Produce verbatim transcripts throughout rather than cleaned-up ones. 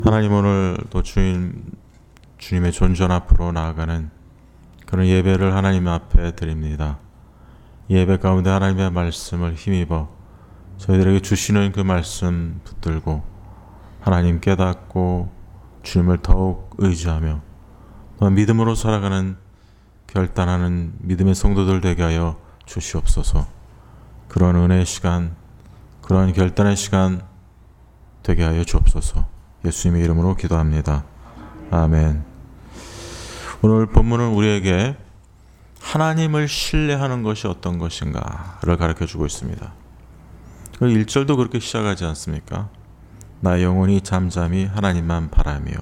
하나님, 오늘도 주님, 주님의 존전 앞으로 나아가는 그런 예배를 하나님 앞에 드립니다. 예배 가운데 하나님의 말씀을 힘입어 저희들에게 주시는 그 말씀 붙들고 하나님 깨닫고 주님을 더욱 의지하며 또한 믿음으로 살아가는 결단하는 믿음의 성도들 되게 하여 주시옵소서. 그런 은혜의 시간, 그런 결단의 시간 되게 하여 주옵소서. 예수님의 이름으로 기도합니다. 아멘. 오늘 본문은 우리에게 하나님을 신뢰하는 것이 어떤 것인가를 가르쳐주고 있습니다. 일 절도 그렇게 시작하지 않습니까? 나의 영혼이 잠잠히 하나님만 바라며.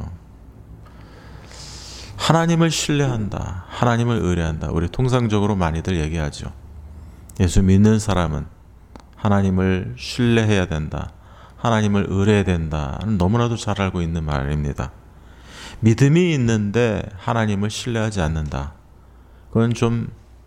하나님을 신뢰한다, 하나님을 의뢰한다. 우리 통상적으로 많이들 얘기하죠. 예수 믿는 사람은 하나님을 신뢰해야 된다, 하나님을 의뢰해야 된다는 너무나도 잘 알고 있는 말입니다. 믿음이 있는데 하나님을 신뢰하지 않는다, 그건 좀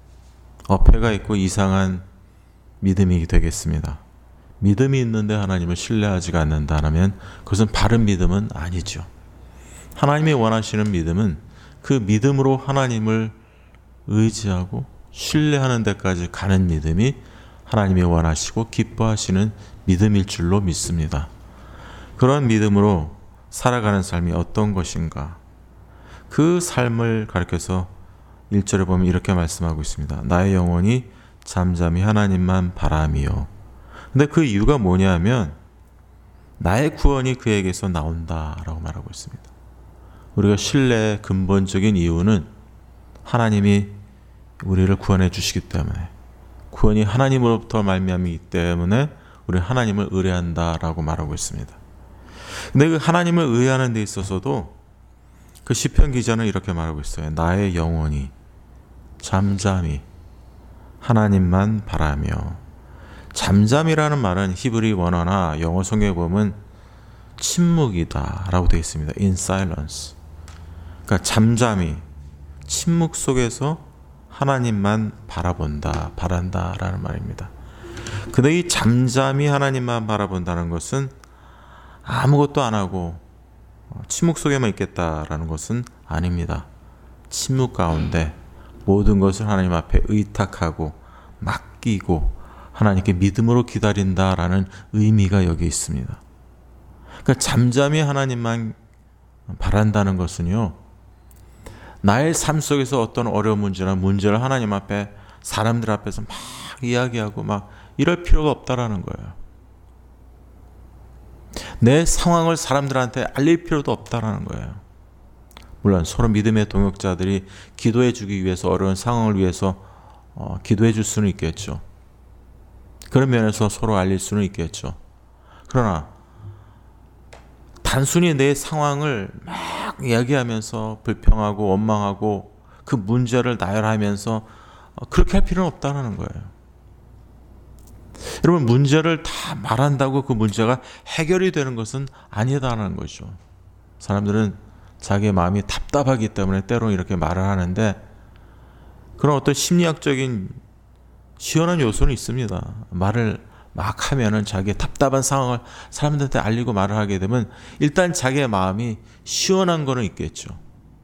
어폐가 있고 이상한 믿음이 되겠습니다. 믿음이 있는데 하나님을 신뢰하지가 않는다면 그것은 바른 믿음은 아니죠. 하나님이 원하시는 믿음은 그 믿음으로 하나님을 의지하고 신뢰하는 데까지 가는 믿음이 하나님이 원하시고 기뻐하시는 믿음일 줄로 믿습니다. 그런 믿음으로 살아가는 삶이 어떤 것인가, 그 삶을 가르쳐서 일 절에 보면 이렇게 말씀하고 있습니다. 나의 영혼이 잠잠히 하나님만 바라며. 근데 그 이유가 뭐냐면 나의 구원이 그에게서 나온다라고 말하고 있습니다. 우리가 신뢰의 근본적인 이유는 하나님이 우리를 구원해 주시기 때문에, 구원이 하나님으로부터 말미암이기 때문에 우리는 하나님을 의뢰한다라고 말하고 있습니다. 근데 그 하나님을 의뢰하는 데 있어서도 그 시편 기자는 이렇게 말하고 있어요. 나의 영혼이 잠잠히 하나님만 바라며. 잠잠이라는 말은 히브리 원어나 영어 성경에 보면 침묵이다 라고 되어 있습니다. In silence. 그러니까 잠잠히 침묵 속에서 하나님만 바라본다, 바란다 라는 말입니다. 근데 이 잠잠히 하나님만 바라본다는 것은 아무것도 안 하고 침묵 속에만 있겠다라는 것은 아닙니다. 침묵 가운데 모든 것을 하나님 앞에 의탁하고 맡기고 하나님께 믿음으로 기다린다라는 의미가 여기 있습니다. 그러니까 잠잠히 하나님만 바란다는 것은요, 나의 삶 속에서 어떤 어려운 문제나 문제를 하나님 앞에, 사람들 앞에서 막 이야기하고 막 이럴 필요가 없다라는 거예요. 내 상황을 사람들한테 알릴 필요도 없다라는 거예요. 물론 서로 믿음의 동역자들이 기도해 주기 위해서, 어려운 상황을 위해서 어, 기도해 줄 수는 있겠죠. 그런 면에서 서로 알릴 수는 있겠죠. 그러나 단순히 내 상황을 막 이야기하면서 불평하고 원망하고 그 문제를 나열하면서 그렇게 할 필요는 없다는 거예요. 여러분, 문제를 다 말한다고 그 문제가 해결이 되는 것은 아니다라는 거죠. 사람들은 자기의 마음이 답답하기 때문에 때로는 이렇게 말을 하는데, 그런 어떤 심리학적인 시원한 요소는 있습니다. 말을 막 하면은 자기의 답답한 상황을 사람들한테 알리고 말을 하게 되면 일단 자기의 마음이 시원한 거는 있겠죠.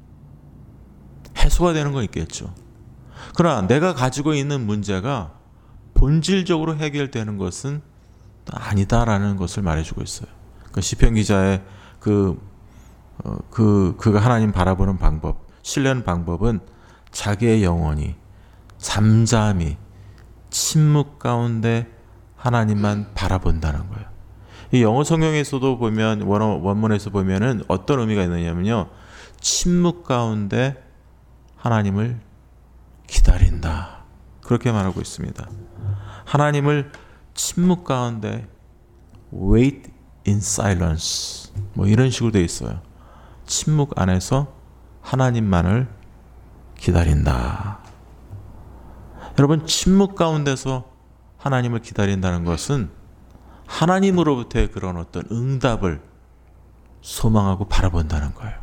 해소가 되는 건 있겠죠. 그러나 내가 가지고 있는 문제가 본질적으로 해결되는 것은 아니다라는 것을 말해주고 있어요. 그 시편 기자의 그, 어, 그, 그가 하나님 바라보는 방법, 신뢰하는 방법은 자기의 영혼이 잠잠히 침묵 가운데 하나님만 바라본다는 거예요. 이 영어 성경에서도 보면, 원어, 원문에서 보면은 어떤 의미가 있느냐면요, 침묵 가운데 하나님을 기다린다, 그렇게 말하고 있습니다. 하나님을 침묵 가운데 wait in silence, 뭐 이런 식으로 되어 있어요. 침묵 안에서 하나님만을 기다린다. 여러분, 침묵 가운데서 하나님을 기다린다는 것은 하나님으로부터의 그런 어떤 응답을 소망하고 바라본다는 거예요.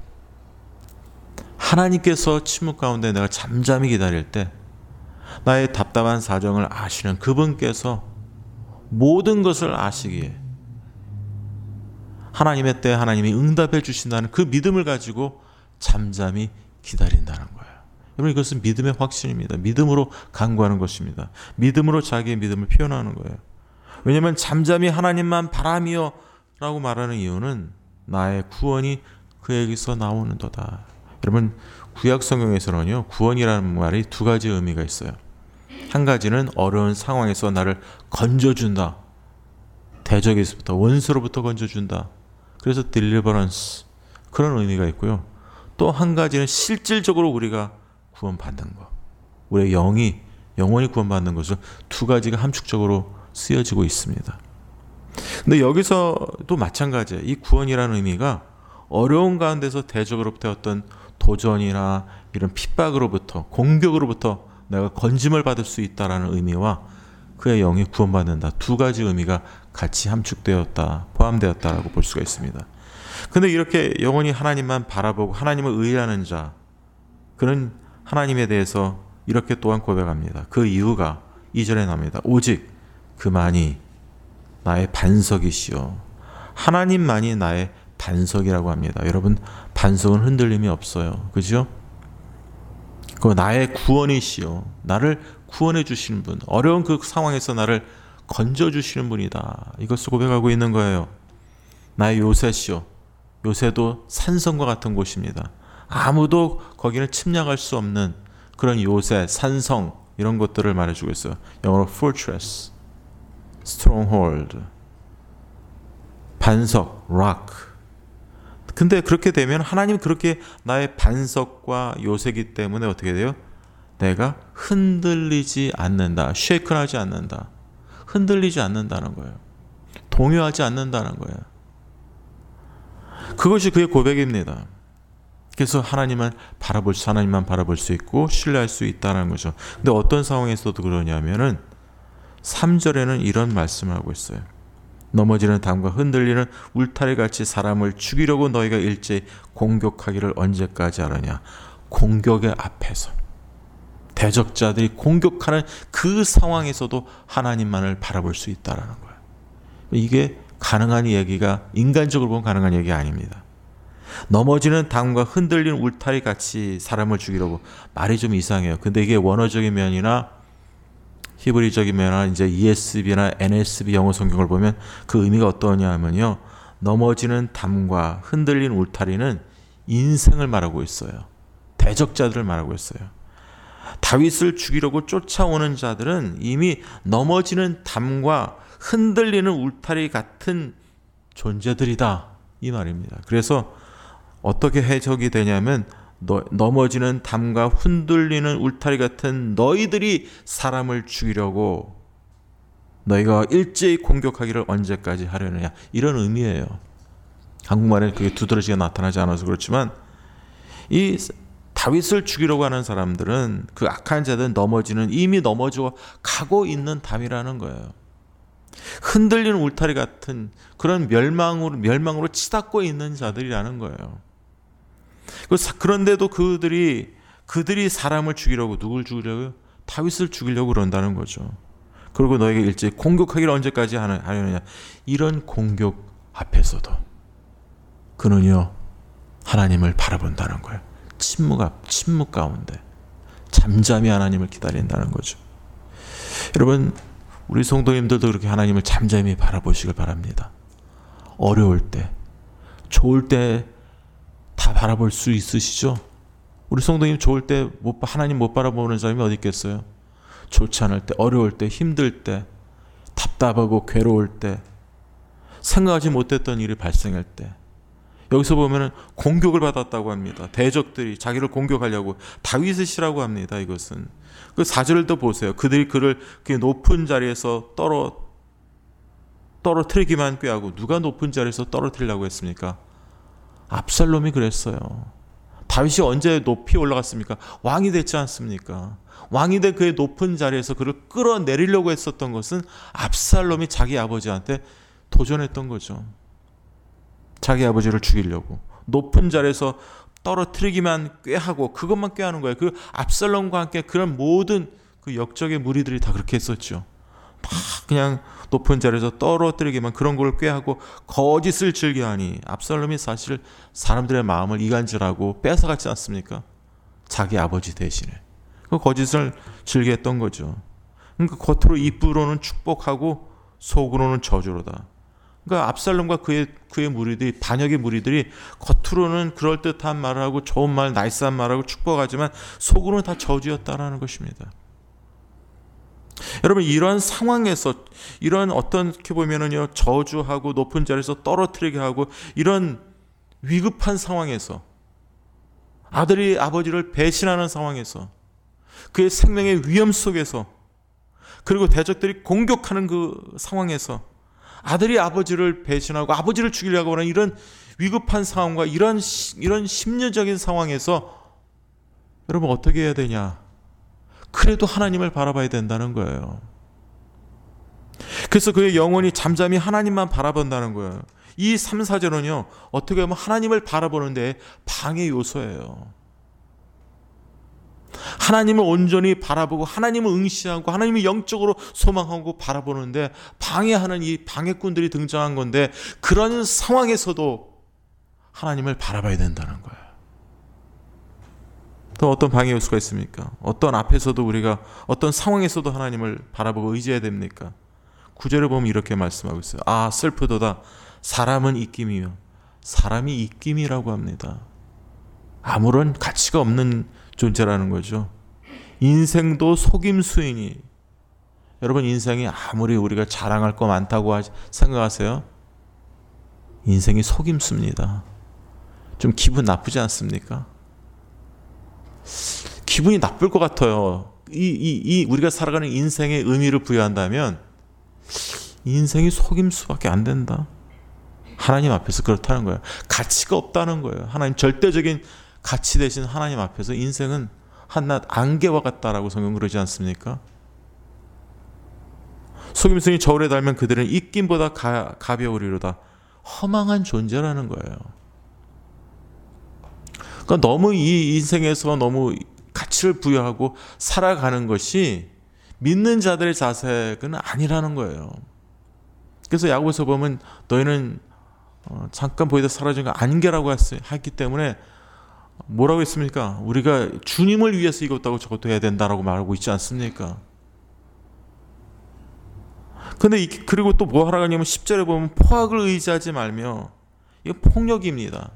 하나님께서 침묵 가운데 내가 잠잠히 기다릴 때 나의 답답한 사정을 아시는 그분께서 모든 것을 아시기에 하나님의 때에 하나님이 응답해 주신다는 그 믿음을 가지고 잠잠히 기다린다는 거예요. 여러분, 이것은 믿음의 확신입니다. 믿음으로 간구하는 것입니다. 믿음으로 자기의 믿음을 표현하는 거예요. 왜냐하면 잠잠히 하나님만 바라며 라고 말하는 이유는 나의 구원이 그에게서 나오는도다. 여러분, 구약 성경에서는요, 구원이라는 말이 두 가지 의미가 있어요. 한 가지는 어려운 상황에서 나를 건져준다. 대적에서부터, 원수로부터 건져준다. 그래서 deliverance, 그런 의미가 있고요. 또 한 가지는 실질적으로 우리가 구원받는 것, 우리의 영이 영원히 구원받는 것을, 두 가지가 함축적으로 쓰여지고 있습니다. 근데 여기서도 마찬가지예요. 이 구원이라는 의미가 어려운 가운데서 대적으로부터 어떤 도전이나 이런 핍박으로부터, 공격으로부터 내가 건짐을 받을 수 있다라는 의미와 그의 영이 구원받는다, 두 가지 의미가 같이 함축되었다, 포함되었다라고 볼 수가 있습니다. 근데 이렇게 영원히 하나님만 바라보고 하나님을 의뢰하는 자, 그는 하나님에 대해서 이렇게 또한 고백합니다. 그 이유가 이 절에 나옵니다. 오직 그만이 나의 반석이시요. 하나님만이 나의 반석이라고 합니다. 여러분, 반석은 흔들림이 없어요. 그죠? 그 나의 구원이시요. 나를 구원해 주시는 분, 어려운 그 상황에서 나를 건져 주시는 분이다. 이것을 고백하고 있는 거예요. 나의 요새시요. 요새도 산성과 같은 곳입니다. 아무도 거기는 침략할 수 없는 그런 요새, 산성, 이런 것들을 말해주고 있어요. 영어로 fortress, stronghold, 반석, rock. 근데 그렇게 되면 하나님 그렇게 나의 반석과 요새이기 때문에 어떻게 돼요? 내가 흔들리지 않는다. 쉐이크하지 않는다. 흔들리지 않는다는 거예요. 동요하지 않는다는 거예요. 그것이 그의 고백입니다. 그래서 하나님만 바라볼 수, 하나님만 바라볼 수 있고 신뢰할 수 있다는 거죠. 근데 어떤 상황에서도 그러냐면은 삼 절에는 이런 말씀을 하고 있어요. 넘어지는 담과 흔들리는 울타리같이 사람을 죽이려고 너희가 일제히 공격하기를 언제까지 하느냐. 공격의 앞에서, 대적자들이 공격하는 그 상황에서도 하나님만을 바라볼 수 있다는 거예요. 이게 가능한 얘기가, 인간적으로 보면 가능한 얘기가 아닙니다. 넘어지는 담과 흔들리는 울타리같이 사람을 죽이려고, 말이 좀 이상해요. 근데 이게 원어적인 면이나 히브리적인 면이나 이제 이에스비나 엔에스비 영어 성경을 보면 그 의미가 어떠냐 하면요, 넘어지는 담과 흔들리는 울타리는 인생을 말하고 있어요. 대적자들을 말하고 있어요. 다윗을 죽이려고 쫓아오는 자들은 이미 넘어지는 담과 흔들리는 울타리 같은 존재들이다, 이 말입니다. 그래서 어떻게 해석이 되냐면, 너, 넘어지는 담과 흔들리는 울타리 같은 너희들이 사람을 죽이려고 너희가 일제히 공격하기를 언제까지 하려느냐, 이런 의미예요. 한국말에 그게 두드러지게 나타나지 않아서 그렇지만, 이 다윗을 죽이려고 하는 사람들은, 그 악한 자들은 넘어지는, 이미 넘어져 가고 있는 담이라는 거예요. 흔들리는 울타리 같은 그런 멸망으로, 멸망으로 치닫고 있는 자들이라는 거예요. 그런데도 그들이, 그들이 사람을 죽이려고, 누굴 죽이려고요? 다윗을 죽이려고 그런다는 거죠. 그리고 너에게 일제히 공격하기를 언제까지 하려느냐. 이런 공격 앞에서도 그는요, 하나님을 바라본다는 거예요. 침묵 앞, 침묵 가운데 잠잠히 하나님을 기다린다는 거죠. 여러분, 우리 성도님들도 그렇게 하나님을 잠잠히 바라보시길 바랍니다. 어려울 때, 좋을 때 다 바라볼 수 있으시죠? 우리 성도님 좋을 때 못, 하나님 못 바라보는 사람이 어디 있겠어요? 좋지 않을 때, 어려울 때, 힘들 때, 답답하고 괴로울 때, 생각하지 못했던 일이 발생할 때, 여기서 보면은 공격을 받았다고 합니다. 대적들이 자기를 공격하려고, 다윗이라고 합니다. 이것은 그 사 절도 보세요. 그들이 그를 그 높은 자리에서 떨어 떨어뜨리기만 꾀하고, 누가 높은 자리에서 떨어뜨리려고 했습니까? 압살롬이 그랬어요. 다윗이 언제 높이 올라갔습니까? 왕이 됐지 않습니까? 왕이 된 그의 높은 자리에서 그를 끌어내리려고 했었던 것은 압살롬이 자기 아버지한테 도전했던 거죠. 자기 아버지를 죽이려고 높은 자리에서 떨어뜨리기만 꾀하고, 그것만 꾀하는 거예요. 그 압살롬과 함께 그런 모든 그 역적의 무리들이 다 그렇게 했었죠. 다 그냥 높은 자리에서 떨어뜨리기만, 그런 걸 꾀하고 거짓을 즐겨하니, 압살롬이 사실 사람들의 마음을 이간질하고 뺏어갔지 않습니까? 자기 아버지 대신에 그 거짓을 즐겨했던 거죠. 그러니까 겉으로 입으로는 축복하고 속으로는 저주로다. 그러니까 압살롬과 그의 그의 무리들이, 반역의 무리들이 겉으로는 그럴 듯한 말을 하고 좋은 말, 나이스한 말하고 축복하지만 속으로는 다 저주였다라는 것입니다. 여러분, 이런 상황에서, 이런 어떤 이렇게 보면은요, 저주하고 높은 자리에서 떨어뜨리게 하고 이런 위급한 상황에서, 아들이 아버지를 배신하는 상황에서, 그의 생명의 위험 속에서, 그리고 대적들이 공격하는 그 상황에서 아들이 아버지를 배신하고 아버지를 죽이려고 하는 이런 위급한 상황과 이런 이런 심리적인 상황에서 여러분 어떻게 해야 되냐? 그래도 하나님을 바라봐야 된다는 거예요. 그래서 그의 영혼이 잠잠히 하나님만 바라본다는 거예요. 이 삼, 사절은요, 어떻게 보면 하나님을 바라보는데 방해 요소예요. 하나님을 온전히 바라보고 하나님을 응시하고 하나님을 영적으로 소망하고 바라보는데 방해하는 이 방해꾼들이 등장한 건데, 그런 상황에서도 하나님을 바라봐야 된다는 거예요. 또 어떤 방해 요소가 있습니까? 어떤 앞에서도 우리가 어떤 상황에서도 하나님을 바라보고 의지해야 됩니까? 구절을 보면 이렇게 말씀하고 있어요. 아, 슬프도다. 사람은 입김이요. 사람이 입김이라고 합니다. 아무런 가치가 없는 존재라는 거죠. 인생도 속임수이니. 여러분, 인생이 아무리 우리가 자랑할 거 많다고 생각하세요? 인생이 속임수입니다. 좀 기분 나쁘지 않습니까? 기분이 나쁠 것 같아요. 이, 이, 이 우리가 살아가는 인생의 의미를 부여한다면 인생이 속임수밖에 안 된다. 하나님 앞에서 그렇다는 거예요. 가치가 없다는 거예요. 하나님 절대적인 가치 대신 하나님 앞에서 인생은 한낱 안개와 같다라고 성경 그러지 않습니까? 속임수니 저울에 달면 그들은 입김보다 가, 가벼우리로다. 허망한 존재라는 거예요. 그러니까 너무 이 인생에서 너무 가치를 부여하고 살아가는 것이 믿는 자들의 자세는 아니라는 거예요. 그래서 야고보서 보면 너희는 어, 잠깐 보이다 사라진 거 안개라고 했기 때문에 뭐라고 했습니까? 우리가 주님을 위해서 이것도 저것도 해야 된다라고 말하고 있지 않습니까? 근데 이, 그리고 또 뭐 하라고 하냐면 십 절에 보면 포악을 의지하지 말며, 이거 폭력입니다.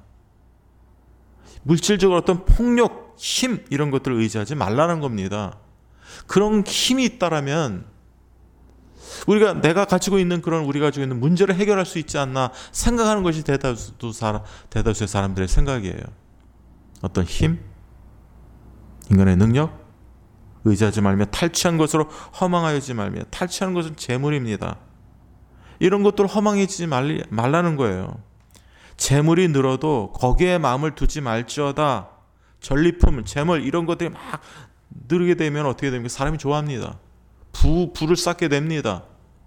물질적으로 어떤 폭력, 힘 이런 것들을 의지하지 말라는 겁니다. 그런 힘이 있다라면 우리가 내가 가지고 있는 그런 우리가 가지고 있는 문제를 해결할 수 있지 않나 생각하는 것이 대다수 대다수의 사람들의 생각이에요. 어떤 힘, 인간의 능력, 의지하지 말며 탈취한 것으로 허망하여지지 말며. 탈취하는 것은 재물입니다. 이런 것들 허망해지지 말, 말라는 거예요. 재물이 늘어도 거기에 마음을 두지 말지어다. 전리품, 재물 이런 것들이 막 늘게 되면 어떻게 됩니까? 사람이 좋아합니다. 부, 부를 쌓게 됩니다.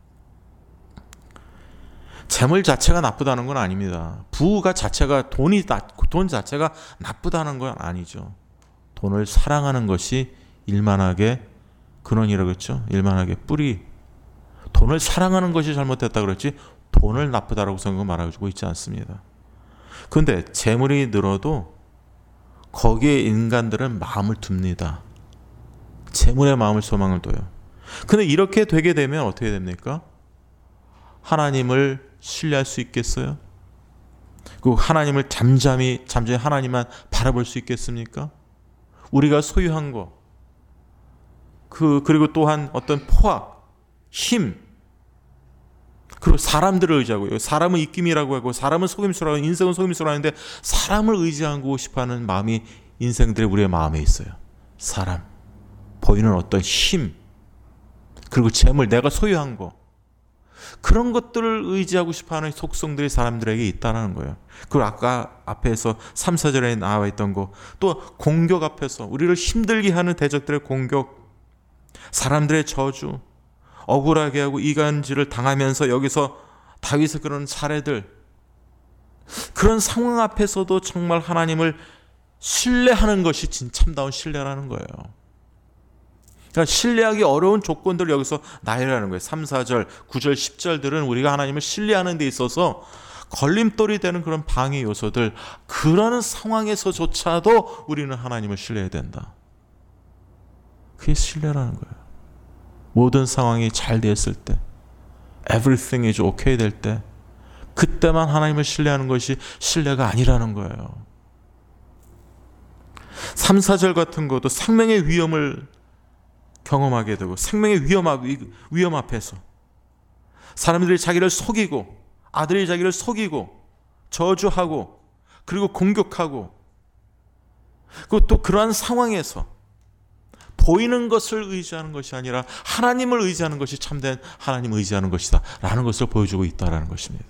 재물 자체가 나쁘다는 건 아닙니다. 부가 자체가 돈이 돈 자체가 나쁘다는 건 아니죠. 돈을 사랑하는 것이 일만하게 근원이라고 했죠. 일만하게 뿌리. 돈을 사랑하는 것이 잘못됐다 그랬지 돈을 나쁘다라고 성경은 말하고 있지 않습니다. 그런데 재물이 늘어도 거기에 인간들은 마음을 둡니다. 재물에 마음을 소망을 둬요. 근데 이렇게 되게 되면 어떻게 됩니까? 하나님을 신뢰할 수 있겠어요? 그 하나님을 잠잠히 잠잠히 하나님만 바라볼 수 있겠습니까? 우리가 소유한 거, 그 그리고 또한 어떤 포악, 힘, 그리고 사람들을 의지하고, 사람은 입김이라고 하고 사람은 속임수라고, 인생은 속임수라고 하는데 사람을 의지하고 싶어하는 마음이 인생들의 우리의 마음에 있어요. 사람, 보이는 어떤 힘, 그리고 재물, 내가 소유한 거, 그런 것들을 의지하고 싶어하는 속성들이 사람들에게 있다는 거예요. 그리고 아까 앞에서 삼, 사 절에 나와 있던 거, 또 공격 앞에서 우리를 힘들게 하는 대적들의 공격, 사람들의 저주, 억울하게 하고 이간질을 당하면서 여기서 다윗의 그런 사례들, 그런 상황 앞에서도 정말 하나님을 신뢰하는 것이 진 참다운 신뢰라는 거예요. 그러니까 신뢰하기 어려운 조건들을 여기서 나열하는 거예요. 삼, 사 절, 구 절, 십 절들은 우리가 하나님을 신뢰하는 데 있어서 걸림돌이 되는 그런 방해 요소들, 그런 상황에서조차도 우리는 하나님을 신뢰해야 된다. 그게 신뢰라는 거예요. 모든 상황이 잘 됐을 때, everything is okay 될 때, 그때만 하나님을 신뢰하는 것이 신뢰가 아니라는 거예요. 삼, 사 절 같은 것도 생명의 위험을 경험하게 되고, 생명의 위험, 앞, 위험 앞에서 사람들이 자기를 속이고, 아들이 자기를 속이고 저주하고 그리고 공격하고, 그리고 또 그러한 상황에서 보이는 것을 의지하는 것이 아니라 하나님을 의지하는 것이 참된 하나님을 의지하는 것이다 라는 것을 보여주고 있다는 것입니다.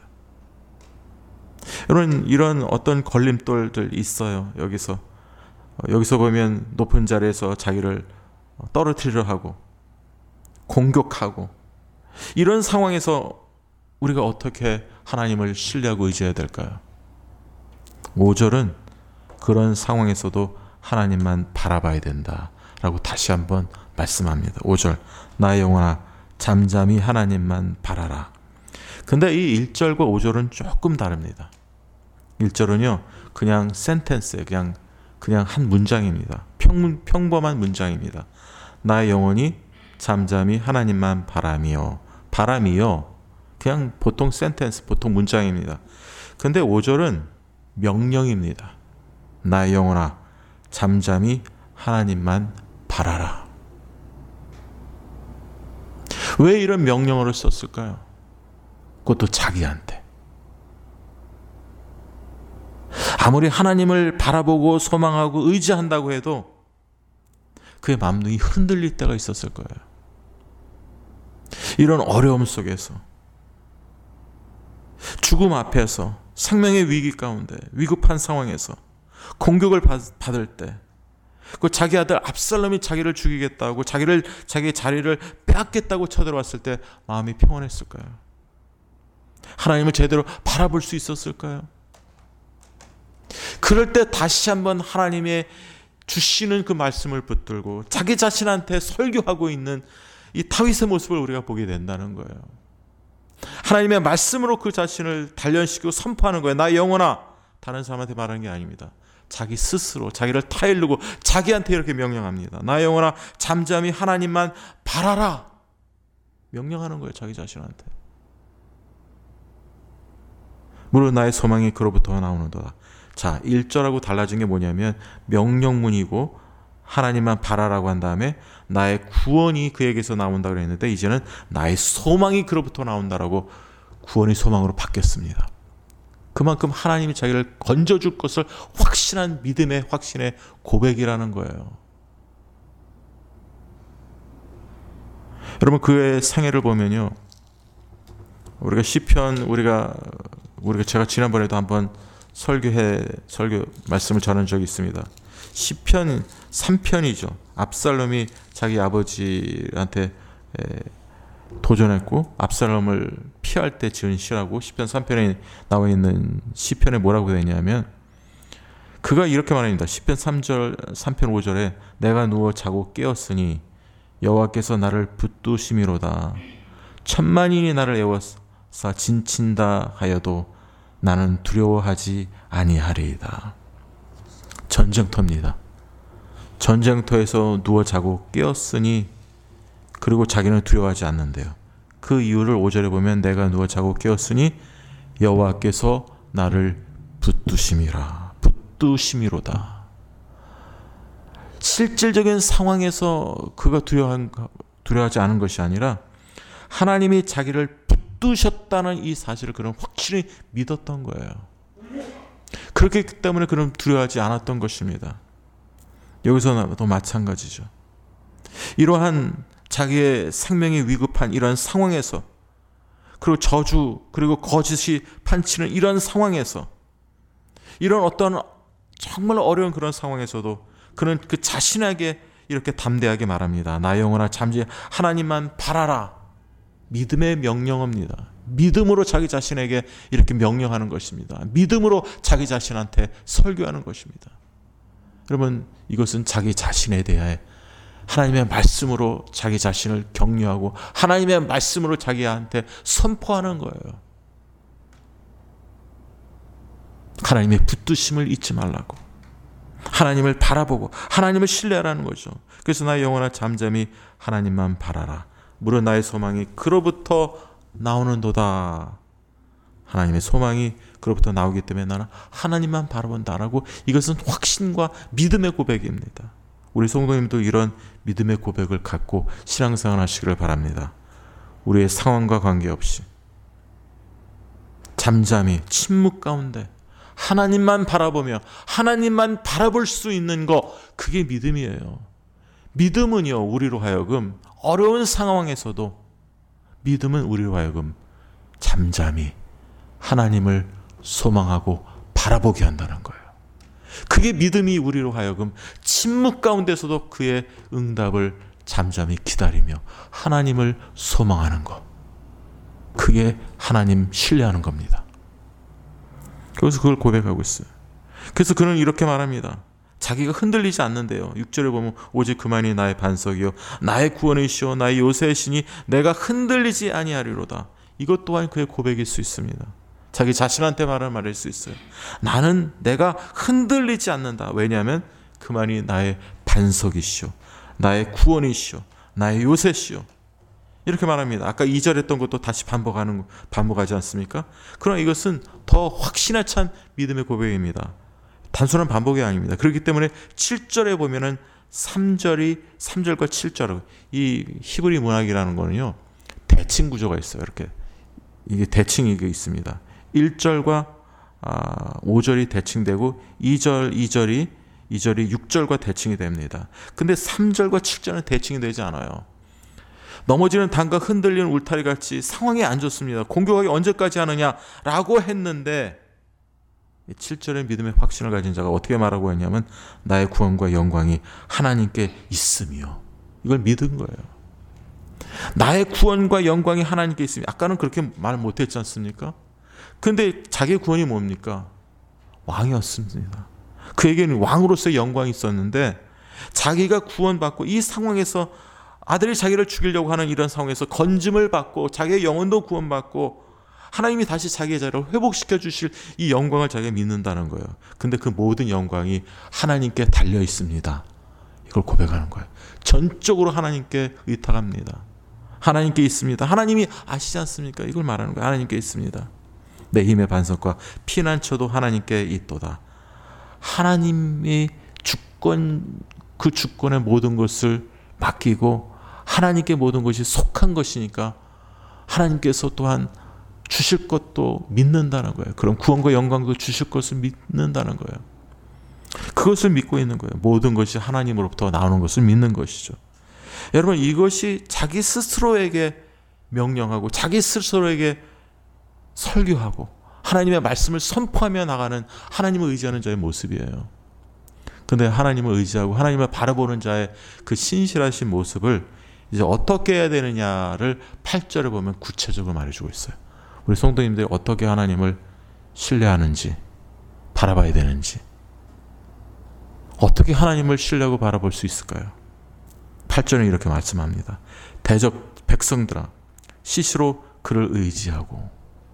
여러분, 이런 어떤 걸림돌들 있어요. 여기서 여기서 보면 높은 자리에서 자기를 떨어뜨리려 하고 공격하고, 이런 상황에서 우리가 어떻게 하나님을 신뢰하고 의지해야 될까요? 오 절은 그런 상황에서도 하나님만 바라봐야 된다라고 다시 한번 말씀합니다. 오 절, 나의 영혼아 잠잠히 하나님만 바라라. 근데 이 일 절과 오 절은 조금 다릅니다. 일 절은요 그냥 센텐스예요. 그냥 그냥 한 문장입니다. 평, 평범한 문장입니다. 나의 영혼이 잠잠히 하나님만 바라며. 바람이요 그냥 보통 센텐스, 보통 문장입니다. 근데 오 절은 명령입니다. 나의 영혼아 잠잠히 하나님만 바라라. 왜 이런 명령어를 썼을까요? 그것도 자기한테. 아무리 하나님을 바라보고 소망하고 의지한다고 해도 그의 마음이 흔들릴 때가 있었을 거예요. 이런 어려움 속에서, 죽음 앞에서, 생명의 위기 가운데, 위급한 상황에서 공격을 받을 때, 그 자기 아들 압살롬이 자기를 죽이겠다고, 자기를 자기 자리를 빼앗겠다고 쳐들어왔을 때 마음이 평온했을까요? 하나님을 제대로 바라볼 수 있었을까요? 그럴 때 다시 한번 하나님의 주시는 그 말씀을 붙들고 자기 자신한테 설교하고 있는 이 다윗의 모습을 우리가 보게 된다는 거예요. 하나님의 말씀으로 그 자신을 단련시키고 선포하는 거예요. 나의 영혼아, 다른 사람한테 말하는 게 아닙니다. 자기 스스로 자기를 타일르고 자기한테 이렇게 명령합니다. 나의 영혼아 잠잠히 하나님만 바라라. 명령하는 거예요. 자기 자신한테. 물론 나의 소망이 그로부터 나오는도다. 자, 일 절하고 달라진 게 뭐냐면 명령문이고 하나님만 바라라고 한 다음에 나의 구원이 그에게서 나온다고 했는데, 이제는 나의 소망이 그로부터 나온다라고 구원이 소망으로 바뀌었습니다. 그만큼 하나님이 자기를 건져줄 것을 확신한 믿음의 확신의 고백이라는 거예요. 여러분, 그의 생애를 보면요, 우리가 시편, 우리가 우리가 제가 지난번에도 한번 설교해 설교 말씀을 전한 적이 있습니다. 시편 삼 편이죠. 압살롬이 자기 아버지한테 도전했고 압살롬을 피할 때 지은 시라고 시편 삼 편에 나와 있는 시편에 뭐라고 되어 있냐면, 그가 이렇게 말합니다. 시편 삼 절 삼 편 오 절에 내가 누워 자고 깨었으니 여호와께서 나를 붙드심이로다. 천만인이 나를 애워싸 진친다 하여도 나는 두려워하지 아니하리이다. 전쟁터입니다. 전쟁터에서 누워 자고 깨었으니, 그리고 자기는 두려워하지 않는데요. 그 이유를 오 절에 보면 내가 누워 자고 깨었으니 여호와께서 나를 붙드심이라. 붙드심이로다. 실질적인 상황에서 그가 두려워한, 두려워하지 않은 것이 아니라 하나님이 자기를 붙드셨다는 이 사실을 그는 확실히 믿었던 거예요. 그렇기 때문에 그는 두려워하지 않았던 것입니다. 여기서도 마찬가지죠. 이러한 자기의 생명이 위급한 이런 상황에서, 그리고 저주, 그리고 거짓이 판치는 이런 상황에서, 이런 어떤 정말 어려운 그런 상황에서도 그는 그 자신에게 이렇게 담대하게 말합니다. 나의 영혼아 잠시 하나님만 바라라. 믿음의 명령어입니다. 믿음으로 자기 자신에게 이렇게 명령하는 것입니다. 믿음으로 자기 자신한테 설교하는 것입니다. 여러분, 이것은 자기 자신에 대해 하나님의 말씀으로 자기 자신을 격려하고 하나님의 말씀으로 자기한테 선포하는 거예요. 하나님의 붙드심을 잊지 말라고. 하나님을 바라보고 하나님을 신뢰하라는 거죠. 그래서 나의 영혼아 잠잠히 하나님만 바라라. 무릇 나의 소망이 그로부터 나오는도다. 하나님의 소망이 그로부터 나오기 때문에 나는 하나님만 바라본다라고, 이것은 확신과 믿음의 고백입니다. 우리 성도님도 이런 믿음의 고백을 갖고 신앙생활 하시기를 바랍니다. 우리의 상황과 관계없이 잠잠히 침묵 가운데 하나님만 바라보며 하나님만 바라볼 수 있는 거, 그게 믿음이에요. 믿음은요, 우리로 하여금 어려운 상황에서도 믿음은 우리로 하여금 잠잠히 하나님을 소망하고 바라보게 한다는 거예요. 그게 믿음이 우리로 하여금 침묵 가운데서도 그의 응답을 잠잠히 기다리며 하나님을 소망하는 것, 그게 하나님 신뢰하는 겁니다. 그래서 그걸 고백하고 있어요. 그래서 그는 이렇게 말합니다. 자기가 흔들리지 않는데요. 육 절에 보면 오직 그만이 나의 반석이요 나의 구원이시오 나의 요새의 신이 내가 흔들리지 아니하리로다. 이것 또한 그의 고백일 수 있습니다. 자기 자신한테 말하는 말일 수 있어요. 나는 내가 흔들리지 않는다. 왜냐하면 그만이 나의 반석이시오 나의 구원이시오 나의 요새시오. 이렇게 말합니다. 아까 이 절 했던 것도 다시 반복하는, 반복하지 않습니까? 그러나 이것은 더 확신에 찬 믿음의 고백입니다. 단순한 반복이 아닙니다. 그렇기 때문에 칠 절에 보면은 삼 절이 삼 절과 칠 절, 이 히브리 문학이라는 거는요, 대칭 구조가 있어요. 이렇게 이게 대칭이 있습니다. 일 절과 오 절이 대칭되고 이 절, 이 절이 이 절이 육 절과 대칭이 됩니다. 근데 삼 절과 칠 절은 대칭이 되지 않아요. 넘어지는 담과 흔들리는 울타리 같이 상황이 안 좋습니다. 공격하기 언제까지 하느냐라고 했는데 칠 절의 믿음의 확신을 가진 자가 어떻게 말하고 했냐면 나의 구원과 영광이 하나님께 있으며, 이걸 믿은 거예요. 나의 구원과 영광이 하나님께 있으며, 아까는 그렇게 말 못했지 않습니까? 근데 자기의 구원이 뭡니까? 왕이었습니다. 그에게는 왕으로서의 영광이 있었는데 자기가 구원받고 이 상황에서 아들이 자기를 죽이려고 하는 이런 상황에서 건짐을 받고 자기의 영혼도 구원받고 하나님이 다시 자기의 자리를 회복시켜 주실 이 영광을 자기가 믿는다는 거예요. 근데 그 모든 영광이 하나님께 달려 있습니다. 이걸 고백하는 거예요. 전적으로 하나님께 의탁합니다. 하나님께 있습니다. 하나님이 아시지 않습니까? 이걸 말하는 거예요. 하나님께 있습니다. 내 힘의 반석과 피난처도 하나님께 있도다. 하나님의 주권, 그 주권의 모든 것을 맡기고 하나님께 모든 것이 속한 것이니까 하나님께서 또한 주실 것도 믿는다는 거예요. 그럼 구원과 영광도 주실 것을 믿는다는 거예요. 그것을 믿고 있는 거예요. 모든 것이 하나님으로부터 나오는 것을 믿는 것이죠. 여러분, 이것이 자기 스스로에게 명령하고 자기 스스로에게 설교하고 하나님의 말씀을 선포하며 나가는 하나님을 의지하는 자의 모습이에요. 근데 하나님을 의지하고 하나님을 바라보는 자의 그 신실하신 모습을 이제 어떻게 해야 되느냐를 팔 절에 보면 구체적으로 말해주고 있어요. 우리 성도님들이 어떻게 하나님을 신뢰하는지, 바라봐야 되는지, 어떻게 하나님을 신뢰하고 바라볼 수 있을까요? 팔 절에 이렇게 말씀합니다. 대적 백성들아, 시시로 그를 의지하고.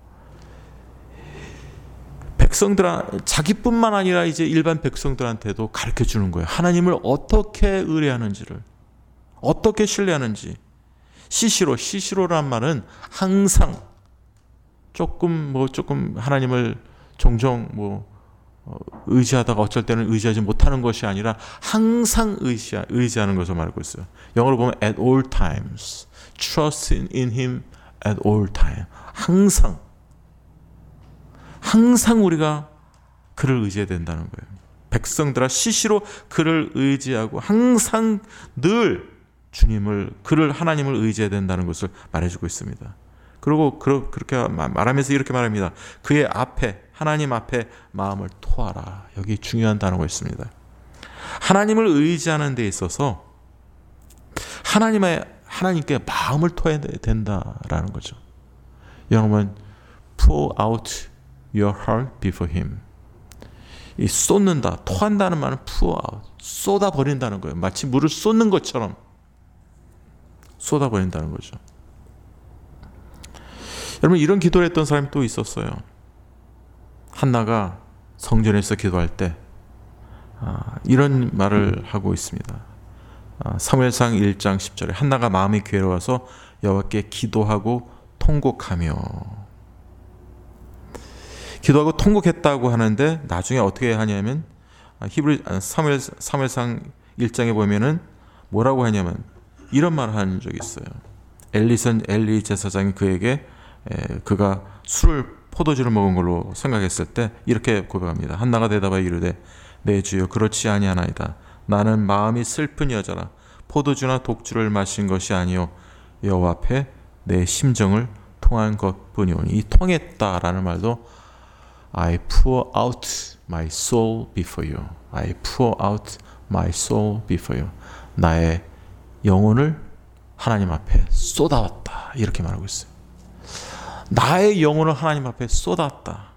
백성들아, 자기뿐만 아니라 이제 일반 백성들한테도 가르쳐 주는 거예요. 하나님을 어떻게 의뢰하는지를, 어떻게 신뢰하는지. 시시로, 시시로란 말은 항상, 조금 뭐 조금 하나님을 종종 뭐 의지하다가 어쩔 때는 의지하지 못하는 것이 아니라 항상 의지, 의지하는 것을 말하고 있어요. 영어로 보면 at all times, trust in him at all time. 항상, 항상 우리가 그를 의지해야 된다는 거예요. 백성들아, 시시로 그를 의지하고 항상 늘 주님을, 그를, 하나님을 의지해야 된다는 것을 말해주고 있습니다. 그리고 그렇게 말하면서 이렇게 말합니다. 그의 앞에, 하나님 앞에 마음을 토하라. 여기 중요한 단어가 있습니다. 하나님을 의지하는 데 있어서 하나님의, 하나님께 마음을 토해야 된다라는 거죠. 여러분, pour out your heart before him. 이 쏟는다, 토한다는 말은 pour out, 쏟아버린다는 거예요. 마치 물을 쏟는 것처럼 쏟아버린다는 거죠. 여러분, 이런 기도를 했던 사람이 또 있었어요. 한나가 성전에서 기도할 때 아, 이런 말을 하고 있습니다. 아, 사무엘상 일 장 십 절에 한나가 마음이 괴로워서 여호와께 기도하고 통곡하며, 기도하고 통곡했다고 하는데 나중에 어떻게 하냐면 히브리 사무엘, 사무엘상 일 장에 보면은 뭐라고 하냐면 이런 말을 하는 적이 있어요. 엘리선 엘리 제사장이 그에게 에, 그가 술을 포도주를 먹은 걸로 생각했을 때 이렇게 고백합니다. 한나가 대답하여 이르되 내 주여 그렇지 아니하나이다. 나는 마음이 슬픈 여자라. 포도주나 독주를 마신 것이 아니요 여호와 앞에 내 심정을 통한 것뿐이오니. 이 통했다라는 말도 I pour out my soul before you. I pour out my soul before you. 나의 영혼을 하나님 앞에 쏟아왔다. 이렇게 말하고 있어요. 나의 영혼을 하나님 앞에 쏟았다.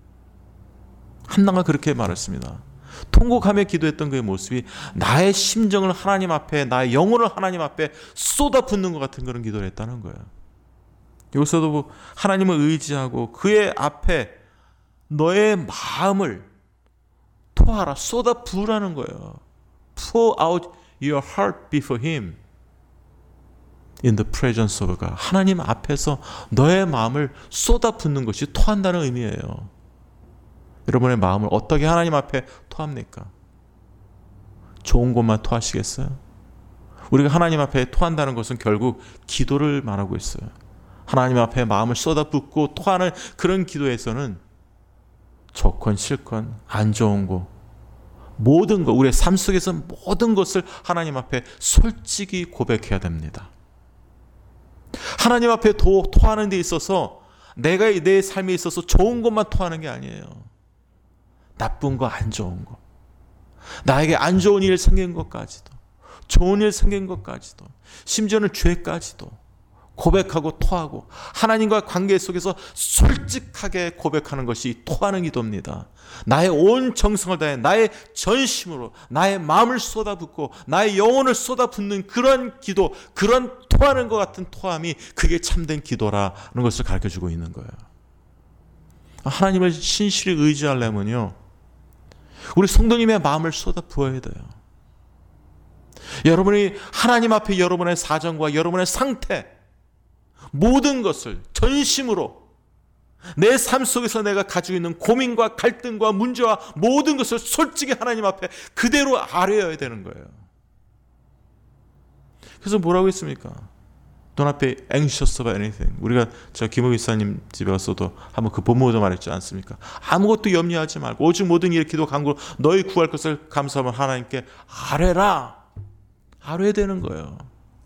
한나가 그렇게 말했습니다. 통곡하며 기도했던 그의 모습이 나의 심정을 하나님 앞에, 나의 영혼을 하나님 앞에 쏟아붓는 것 같은 그런 기도를 했다는 거예요. 여기서도 하나님을 의지하고 그의 앞에 너의 마음을 토하라, 쏟아부으라는 거예요. Pour out your heart before Him in the presence of God. 하나님 앞에서 너의 마음을 쏟아붓는 것이 토한다는 의미예요. 여러분의 마음을 어떻게 하나님 앞에 토합니까? 좋은 것만 토하시겠어요? 우리가 하나님 앞에 토한다는 것은 결국 기도를 말하고 있어요. 하나님 앞에 마음을 쏟아붓고 토하는 그런 기도에서는 좋건 싫건 안 좋은 거, 모든 것, 우리의 삶 속에서 모든 것을 하나님 앞에 솔직히 고백해야 됩니다. 하나님 앞에 도, 토하는 데 있어서 내가 내 삶에 있어서 좋은 것만 토하는 게 아니에요. 나쁜 거, 안 좋은 거, 나에게 안 좋은 일 생긴 것까지도, 좋은 일 생긴 것까지도, 심지어는 죄까지도 고백하고 토하고 하나님과 관계 속에서 솔직하게 고백하는 것이 토하는 기도입니다. 나의 온 정성을 다해 나의 전심으로 나의 마음을 쏟아붓고 나의 영혼을 쏟아붓는 그런 기도, 그런 토하는 것 같은 토함이 그게 참된 기도라는 것을 가르쳐주고 있는 거예요. 하나님을 신실히 의지하려면요, 우리 성도님의 마음을 쏟아부어야 돼요. 여러분이 하나님 앞에 여러분의 사정과 여러분의 상태, 모든 것을 전심으로, 내 삶 속에서 내가 가지고 있는 고민과 갈등과 문제와 모든 것을 솔직히 하나님 앞에 그대로 아뢰어야 되는 거예요. 그래서 뭐라고 했습니까? Don't be anxious about anything. 우리가 저 김호 기사님 집에 갔어도 한번 그 본문도 말했지 않습니까? 아무것도 염려하지 말고 오직 모든 일에 기도 간구로 너희 구할 것을 감사하면 하나님께 아뢰라. 아뢰야 되는 거예요.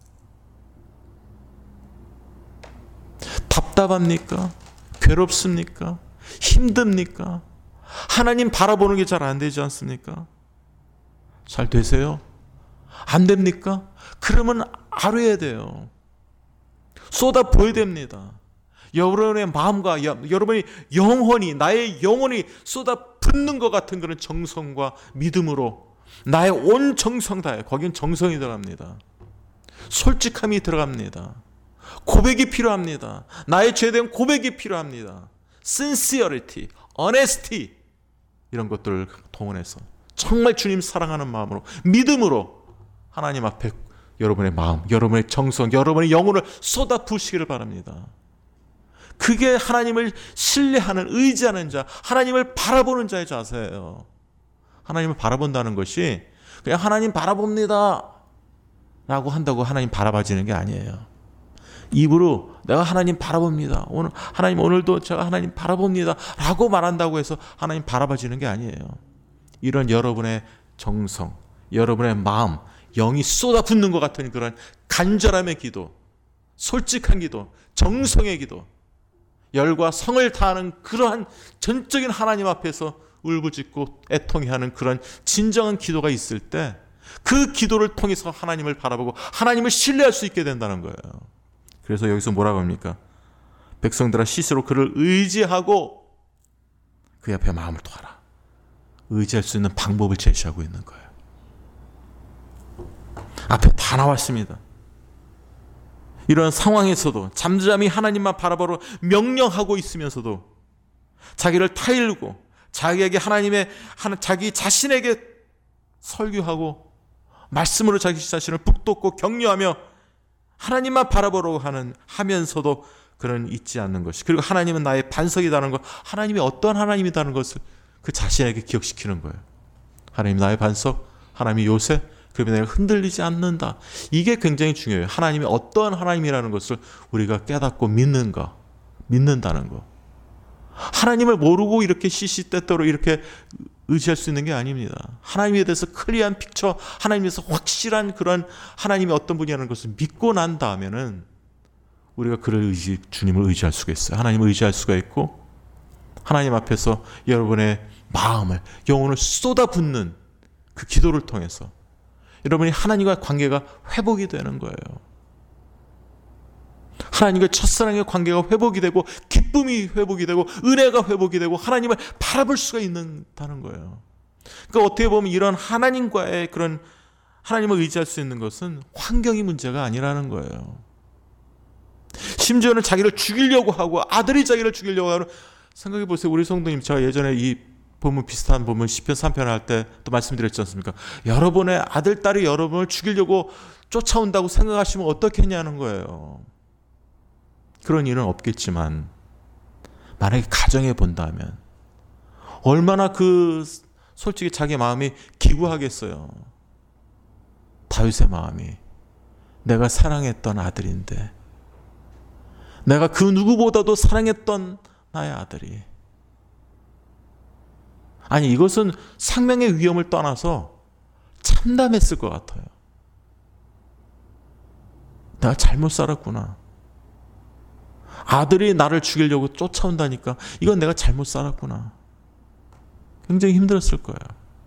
답답합니까? 괴롭습니까? 힘듭니까? 하나님 바라보는 게 잘 안 되지 않습니까? 잘 되세요? 안 됩니까? 그러면 아뢰야 돼요. 쏟아부어야 됩니다. 여러분의 마음과 여러분의 영혼이, 나의 영혼이 쏟아붓는 것 같은 그런 정성과 믿음으로 나의 온 정성 다해. 거긴 정성이 들어갑니다. 솔직함이 들어갑니다. 고백이 필요합니다. 나의 죄된 고백이 필요합니다. sincerity, honesty, 이런 것들을 동원해서 정말 주님 사랑하는 마음으로, 믿음으로 하나님 앞에 여러분의 마음, 여러분의 정성, 여러분의 영혼을 쏟아부으시기를 바랍니다. 그게 하나님을 신뢰하는, 의지하는 자, 하나님을 바라보는 자의 자세예요. 하나님을 바라본다는 것이 그냥 하나님 바라봅니다 라고 한다고 하나님 바라봐지는 게 아니에요. 입으로 내가 하나님 바라봅니다, 오늘 하나님 오늘도 제가 하나님 바라봅니다 라고 말한다고 해서 하나님 바라봐지는 게 아니에요. 이런 여러분의 정성, 여러분의 마음, 영이 쏟아붓는 것 같은 그런 간절함의 기도, 솔직한 기도, 정성의 기도, 열과 성을 다하는 그러한 전적인 하나님 앞에서 울부짖고 애통해하는 그런 진정한 기도가 있을 때 그 기도를 통해서 하나님을 바라보고 하나님을 신뢰할 수 있게 된다는 거예요. 그래서 여기서 뭐라고 합니까? 백성들아 스스로 그를 의지하고 그 앞에 마음을 토하라. 의지할 수 있는 방법을 제시하고 있는 거예요. 앞에 다 나왔습니다. 이런 상황에서도 잠잠히 하나님만 바라보러 명령하고 있으면서도 자기를 타일고 자기에게 하나님의 자기 자신에게 설교하고 말씀으로 자기 자신을 북돋고 격려하며 하나님만 바라보려고 하는 하면서도 그런 잊지 않는 것이, 그리고 하나님은 나의 반석이라는 것, 하나님이 어떤 하나님이라는 것을 그 자신에게 기억시키는 거예요. 하나님 나의 반석, 하나님이 요새, 그러면 내가 흔들리지 않는다. 이게 굉장히 중요해요. 하나님이 어떤 하나님이라는 것을 우리가 깨닫고 믿는가, 믿는다는 거. 하나님을 모르고 이렇게 시시때때로 이렇게 의지할 수 있는 게 아닙니다. 하나님에 대해서 클리어한 픽처, 하나님에 대해서 확실한 그런 하나님이 어떤 분이라는 것을 믿고 난 다음에는 우리가 그를 의지, 주님을 의지할 수가 있어요. 하나님을 의지할 수가 있고, 하나님 앞에서 여러분의 마음을, 영혼을 쏟아붓는 그 기도를 통해서 여러분이 하나님과 관계가 회복이 되는 거예요. 하나님과 첫사랑의 관계가 회복이 되고, 기쁨이 회복이 되고, 은혜가 회복이 되고, 하나님을 바라볼 수가 있다는 거예요. 그러니까 어떻게 보면 이런 하나님과의 그런 하나님을 의지할 수 있는 것은 환경이 문제가 아니라는 거예요. 심지어는 자기를 죽이려고 하고, 아들이 자기를 죽이려고 하는, 생각해 보세요. 우리 성도님, 제가 예전에 이 본문, 비슷한 본문 시편 삼 편 할 때 또 말씀드렸지 않습니까? 여러분의 아들, 딸이 여러분을 죽이려고 쫓아온다고 생각하시면 어떻겠냐는 거예요. 그런 일은 없겠지만 만약에 가정에 본다면 얼마나 그 솔직히 자기 마음이 기구하겠어요. 다윗의 마음이, 내가 사랑했던 아들인데, 내가 그 누구보다도 사랑했던 나의 아들이, 아니 이것은 생명의 위험을 떠나서 참담했을 것 같아요. 내가 잘못 살았구나. 아들이 나를 죽이려고 쫓아온다니까 이건 내가 잘못 살았구나. 굉장히 힘들었을 거예요.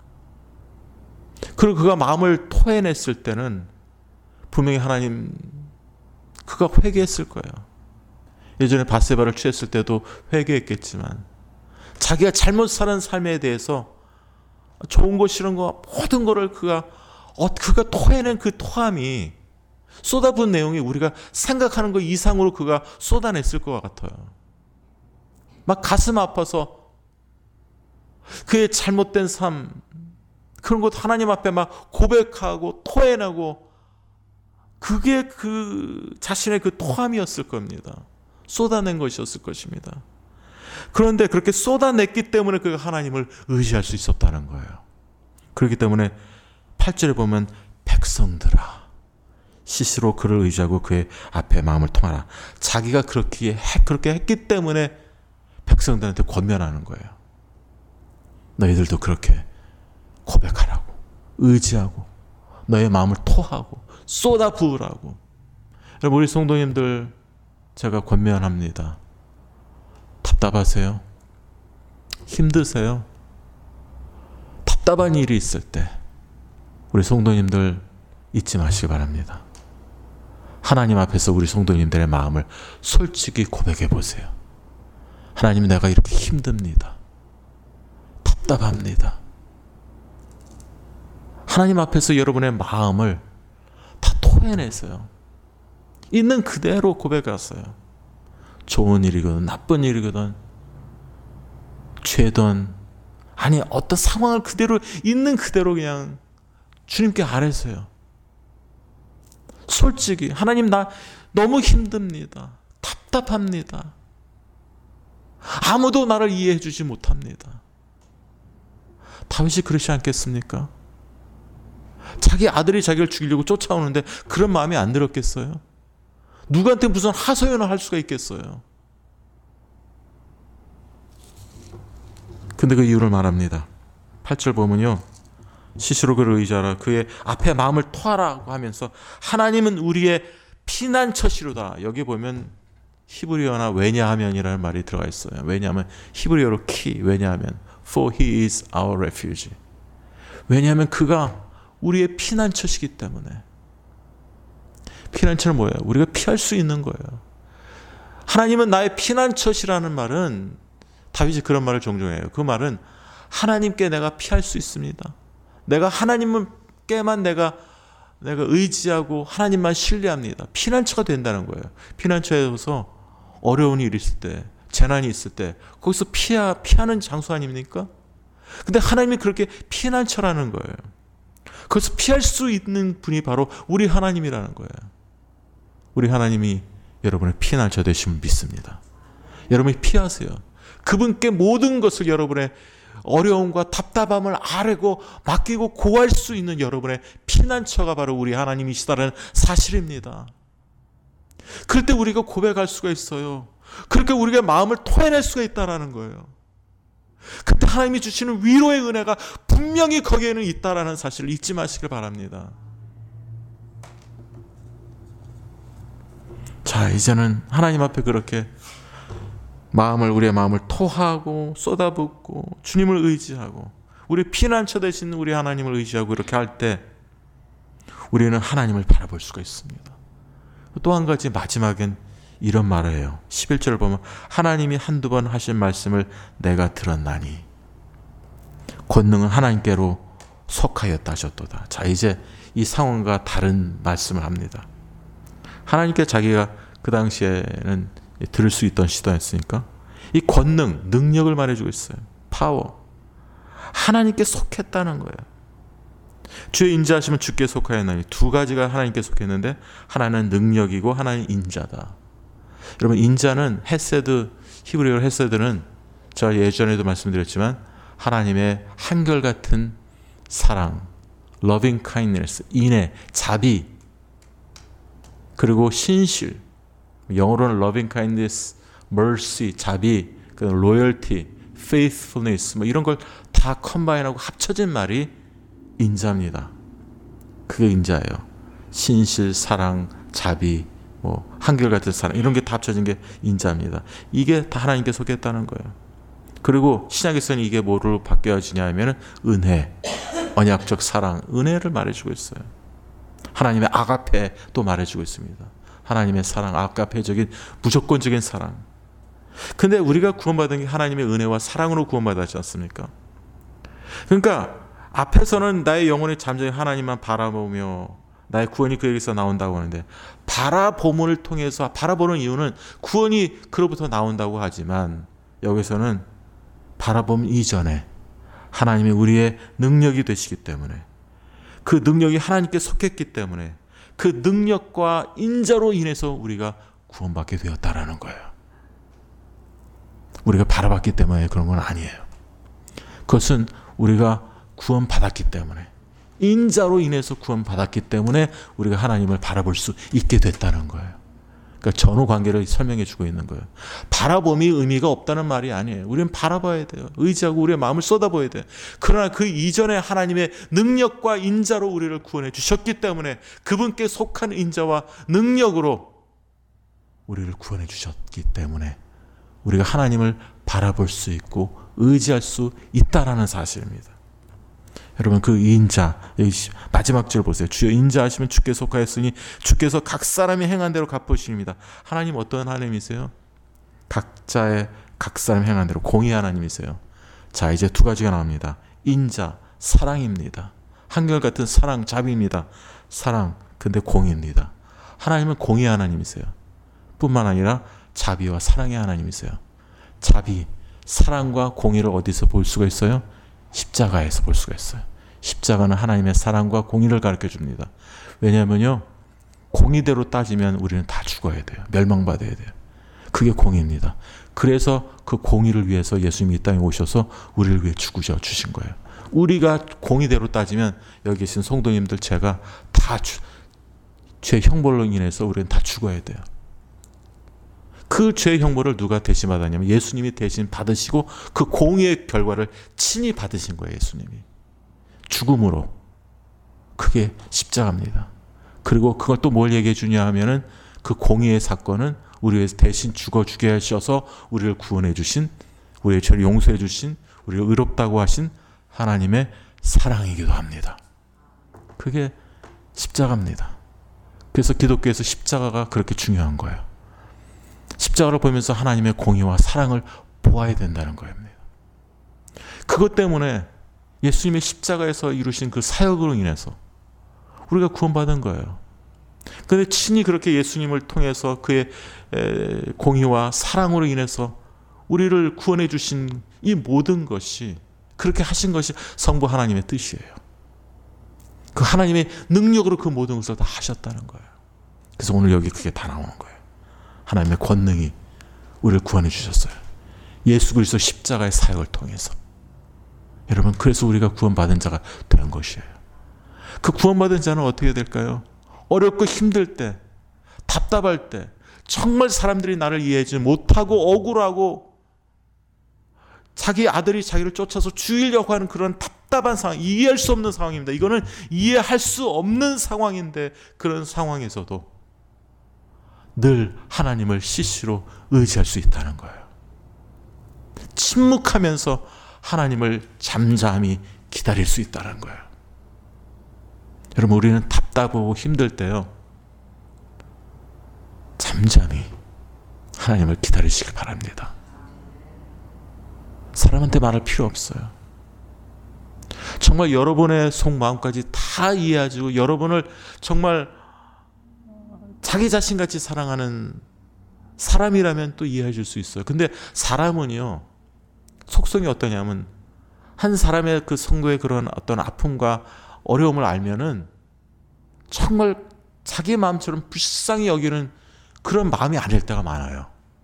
그리고 그가 마음을 토해냈을 때는 분명히 하나님, 그가 회개했을 거예요. 예전에 밧세바를 취했을 때도 회개했겠지만 자기가 잘못 사는 삶에 대해서 좋은 거 싫은 거 모든 거를 그가 어, 그가 토해낸 그 토함이, 쏟아부은 내용이 우리가 생각하는 것 이상으로 그가 쏟아냈을 것 같아요. 막 가슴 아파서 그의 잘못된 삶, 그런 것 하나님 앞에 막 고백하고 토해내고, 그게 그 자신의 그 토함이었을 겁니다. 쏟아낸 것이었을 것입니다. 그런데 그렇게 쏟아냈기 때문에 그가 하나님을 의지할 수 있었다는 거예요. 그렇기 때문에 팔 절에 보면 백성들아 시시로 그를 의지하고 그의 앞에 마음을 통하라. 자기가 그렇게, 그렇게 했기 때문에 백성들한테 권면하는 거예요. 너희들도 그렇게 고백하라고, 의지하고, 너의 마음을 토하고 쏟아 부으라고. 여러분, 우리 성도님들 제가 권면합니다. 답답하세요? 힘드세요? 답답한 일이 있을 때 우리 성도님들 잊지 마시기 바랍니다. 하나님 앞에서 우리 성도님들의 마음을 솔직히 고백해 보세요. 하나님, 내가 이렇게 힘듭니다. 답답합니다. 하나님 앞에서 여러분의 마음을 다 토해내세요. 있는 그대로 고백하세요. 좋은 일이거든 나쁜 일이거든 죄든, 아니 어떤 상황을 그대로 있는 그대로 그냥 주님께 아뢰세요. 솔직히, 하나님 나 너무 힘듭니다. 답답합니다. 아무도 나를 이해해 주지 못합니다. 다윗이 그러지 않겠습니까? 자기 아들이 자기를 죽이려고 쫓아오는데 그런 마음이 안 들었겠어요? 누구한테 무슨 하소연을 할 수가 있겠어요? 근데 그 이유를 말합니다. 팔 절 보면요, 시시로 그를 의지하라, 그의 앞에 마음을 토하라고 하면서 하나님은 우리의 피난처시로다. 여기 보면 히브리어나 왜냐하면이라는 말이 들어가 있어요. 왜냐하면 히브리어로 키, 왜냐하면 for he is our refuge. 왜냐하면 그가 우리의 피난처시기 때문에. 피난처는 뭐예요? 우리가 피할 수 있는 거예요. 하나님은 나의 피난처시라는 말은, 다윗이 그런 말을 종종 해요. 그 말은 하나님께 내가 피할 수 있습니다. 내가 하나님께만 내가 내가 의지하고 하나님만 신뢰합니다. 피난처가 된다는 거예요. 피난처에서 어려운 일이 있을 때, 재난이 있을 때 거기서 피하, 피하는 장소 아닙니까? 근데 하나님이 그렇게 피난처라는 거예요. 거기서 피할 수 있는 분이 바로 우리 하나님이라는 거예요. 우리 하나님이 여러분의 피난처 되심을 믿습니다. 여러분이 피하세요. 그분께 모든 것을 여러분의 어려움과 답답함을 아뢰고 맡기고 고할 수 있는 여러분의 피난처가 바로 우리 하나님이시다는 사실입니다. 그럴 때 우리가 고백할 수가 있어요. 그렇게 우리가 마음을 토해낼 수가 있다는 거예요. 그때 하나님이 주시는 위로의 은혜가 분명히 거기에는 있다는 사실을 잊지 마시길 바랍니다. 자, 이제는 하나님 앞에 그렇게 마음을, 우리의 마음을 토하고 쏟아붓고 주님을 의지하고 우리 피난처 되신 우리 하나님을 의지하고 이렇게 할 때 우리는 하나님을 바라볼 수가 있습니다. 또 한 가지 마지막엔 이런 말을 해요. 십일 절을 보면 하나님이 한두 번 하신 말씀을 내가 들었나니 권능은 하나님께로 속하였다 하셨도다. 자, 이제 이 상황과 다른 말씀을 합니다. 하나님께 자기가 그 당시에는 들을 수 있던 시도였으니까 이 권능, 능력을 말해주고 있어요. 파워. 하나님께 속했다는 거예요. 주의 인자하시면 주께 속하였나니 두 가지가 하나님께 속했는데 하나는 능력이고 하나는 인자다. 여러분, 인자는 헤세드, 히브리어로 헤세드는 제가 예전에도 말씀드렸지만 하나님의 한결같은 사랑, loving kindness, 인애, 자비, 그리고 신실, 영어로는 loving kindness, mercy, 자비, loyalty, faithfulness 뭐 이런 걸 다 컴바인하고 합쳐진 말이 인자입니다. 그게 인자예요. 신실, 사랑, 자비, 뭐 한결같은 사랑 이런 게 다 합쳐진 게 인자입니다. 이게 다 하나님께 속했다는 거예요. 그리고 신약에서는 이게 뭐로 바뀌어지냐 하면 은혜, 언약적 사랑, 은혜를 말해주고 있어요. 하나님의 아가페 또 말해주고 있습니다. 하나님의 사랑, 아가페적인 무조건적인 사랑. 근데 우리가 구원받은 게 하나님의 은혜와 사랑으로 구원받았지 않습니까? 그러니까 앞에서는 나의 영혼이 잠잠히 하나님만 바라보며 나의 구원이 그에게서 나온다고 하는데, 바라봄을 통해서, 바라보는 이유는 구원이 그로부터 나온다고 하지만 여기서는 바라봄 이전에 하나님이 우리의 능력이 되시기 때문에, 그 능력이 하나님께 속했기 때문에 그 능력과 인자로 인해서 우리가 구원받게 되었다라는 거예요. 우리가 바라봤기 때문에 그런 건 아니에요. 그것은 우리가 구원받았기 때문에, 인자로 인해서 구원받았기 때문에 우리가 하나님을 바라볼 수 있게 됐다는 거예요. 그러니까 전후 관계를 설명해 주고 있는 거예요. 바라봄이 의미가 없다는 말이 아니에요. 우리는 바라봐야 돼요. 의지하고 우리의 마음을 쏟아부어야 돼요. 그러나 그 이전에 하나님의 능력과 인자로 우리를 구원해 주셨기 때문에 그분께 속한 인자와 능력으로 우리를 구원해 주셨기 때문에 우리가 하나님을 바라볼 수 있고 의지할 수 있다라는 사실입니다. 여러분, 그 인자, 여기 마지막 절 보세요. 주여 인자하시면 주께 속하였으니 주께서 각 사람이 행한 대로 갚으십니다. 하나님 어떤 하나님이세요? 각자의 각 사람 행한 대로 공의 하나님이세요. 자, 이제 두 가지가 나옵니다. 인자, 사랑입니다. 한결같은 사랑, 자비입니다. 사랑, 근데 공의입니다. 하나님은 공의 하나님이세요. 뿐만 아니라 자비와 사랑의 하나님이세요. 자비, 사랑과 공의를 어디서 볼 수가 있어요? 십자가에서 볼 수가 있어요. 십자가는 하나님의 사랑과 공의를 가르쳐 줍니다. 왜냐하면요, 공의대로 따지면 우리는 다 죽어야 돼요. 멸망받아야 돼요. 그게 공의입니다. 그래서 그 공의를 위해서 예수님이 이 땅에 오셔서 우리를 위해 죽으셔 주신 거예요. 우리가 공의대로 따지면 여기 계신 성도님들, 제가 다 죄 형벌로 인해서 우리는 다 죽어야 돼요. 그 죄의 형벌을 누가 대신 받았냐면 예수님이 대신 받으시고 그 공의의 결과를 친히 받으신 거예요. 예수님이 죽음으로. 그게 십자가입니다. 그리고 그걸 또 뭘 얘기해 주냐 하면은 그 공의의 사건은 우리 위해서 대신 죽어 주게 하셔서 우리를 구원해 주신, 우리의 죄를 용서해 주신, 우리를 의롭다고 하신 하나님의 사랑이기도 합니다. 그게 십자가입니다. 그래서 기독교에서 십자가가 그렇게 중요한 거예요. 십자가를 보면서 하나님의 공의와 사랑을 보아야 된다는 겁니다. 그것 때문에 예수님의 십자가에서 이루신 그 사역으로 인해서 우리가 구원받은 거예요. 그런데 친히 그렇게 예수님을 통해서 그의 공의와 사랑으로 인해서 우리를 구원해 주신 이 모든 것이, 그렇게 하신 것이 성부 하나님의 뜻이에요. 그 하나님의 능력으로 그 모든 것을 다 하셨다는 거예요. 그래서 오늘 여기 그게 다 나오는 거예요. 하나님의 권능이 우리를 구원해 주셨어요. 예수 그리스도 십자가의 사역을 통해서. 여러분, 그래서 우리가 구원받은 자가 된 것이에요. 그 구원받은 자는 어떻게 될까요? 어렵고 힘들 때, 답답할 때, 정말 사람들이 나를 이해하지 못하고 억울하고 자기 아들이 자기를 쫓아서 죽이려고 하는 그런 답답한 상황, 이해할 수 없는 상황입니다. 이거는 이해할 수 없는 상황인데, 그런 상황에서도 늘 하나님을 시시로 의지할 수 있다는 거예요. 침묵하면서 하나님을 잠잠히 기다릴 수 있다는 거예요. 여러분, 우리는 답답하고 힘들 때요, 잠잠히 하나님을 기다리시길 바랍니다. 사람한테 말할 필요 없어요. 정말 여러분의 속마음까지 다 이해하시고 여러분을 정말 자기 자신같이 사랑하는 사람이라면 또 이해해 줄 수 있어요. 근데 사람은요, 속성이 어떠냐면, 한 사람의 그 성도의 그런 어떤 아픔과 어려움을 알면은 정말 자기 마음처럼 불쌍히 여기는 그런 마음이 아닐 때가 많아요.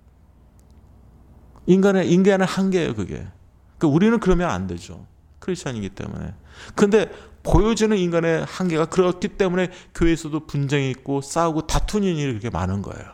인간의, 인간의 한계예요, 그게. 그러니까 우리는 그러면 안 되죠. 크리스찬이기 때문에. 근데 보여지는 인간의 한계가 그렇기 때문에 교회에서도 분쟁이 있고 싸우고 다투는 일이 그렇게 많은 거예요.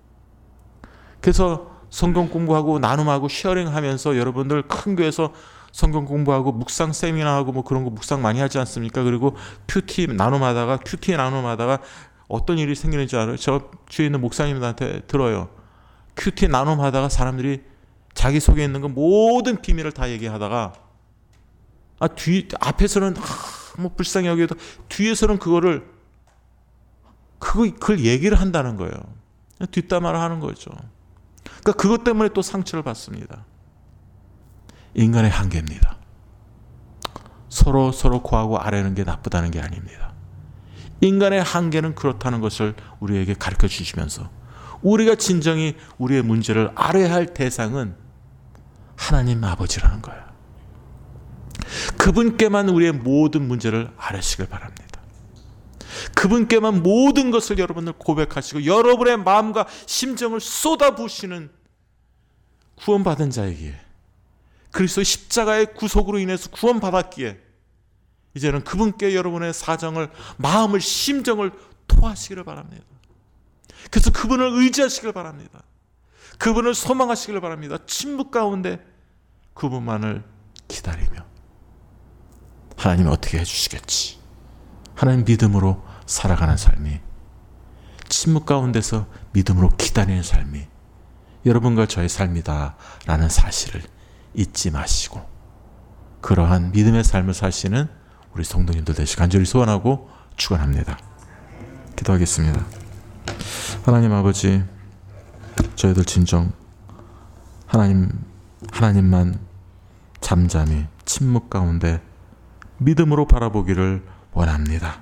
그래서 성경 공부하고 나눔하고 쉐어링하면서 여러분들 큰 교회에서 성경 공부하고 묵상 세미나하고 뭐 그런 거 묵상 많이 하지 않습니까? 그리고 큐티 나눔하다가 큐티 나눔하다가 어떤 일이 생기는지 알아요? 저 주위에 있는 목사님들한테 들어요. 큐티 나눔하다가 사람들이 자기 속에 있는 거 모든 비밀을 다 얘기하다가 아, 뒤 앞에서는 아, 뭐 불쌍히 여기도 뒤에서는 그거를 그거 그걸 얘기를 한다는 거예요. 뒷담화를 하는 거죠. 그러니까 그것 때문에 또 상처를 받습니다. 인간의 한계입니다. 서로 서로 고하고 아뢰는 게 나쁘다는 게 아닙니다. 인간의 한계는 그렇다는 것을 우리에게 가르쳐 주시면서 우리가 진정히 우리의 문제를 알아야 할 대상은 하나님 아버지라는 거예요. 그분께만 우리의 모든 문제를 아뢰시길 바랍니다. 그분께만 모든 것을 여러분들 고백하시고 여러분의 마음과 심정을 쏟아부으시는 구원받은 자에게, 그리스도 십자가의 구속으로 인해서 구원받았기에 이제는 그분께 여러분의 사정을, 마음을, 심정을 토하시기를 바랍니다. 그래서 그분을 의지하시길 바랍니다. 그분을 소망하시길 바랍니다. 침묵 가운데 그분만을 기다리며 하나님이 어떻게 해주시겠지, 하나님 믿음으로 살아가는 삶이, 침묵 가운데서 믿음으로 기다리는 삶이 여러분과 저의 삶이다 라는 사실을 잊지 마시고 그러한 믿음의 삶을 사시는 우리 성도님들 되시길 간절히 소원하고 축원합니다. 기도하겠습니다. 하나님 아버지, 저희들 진정 하나님, 하나님만 잠잠히 침묵 가운데 믿음으로 바라보기를 원합니다.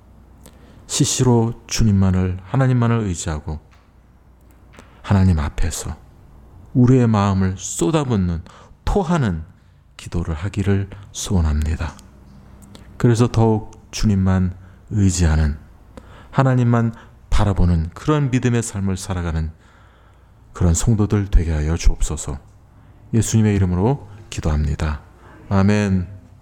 시시로 주님만을, 하나님만을 의지하고 하나님 앞에서 우리의 마음을 쏟아붓는, 토하는 기도를 하기를 소원합니다. 그래서 더욱 주님만 의지하는, 하나님만 바라보는 그런 믿음의 삶을 살아가는 그런 성도들 되게 하여 주옵소서. 예수님의 이름으로 기도합니다. 아멘.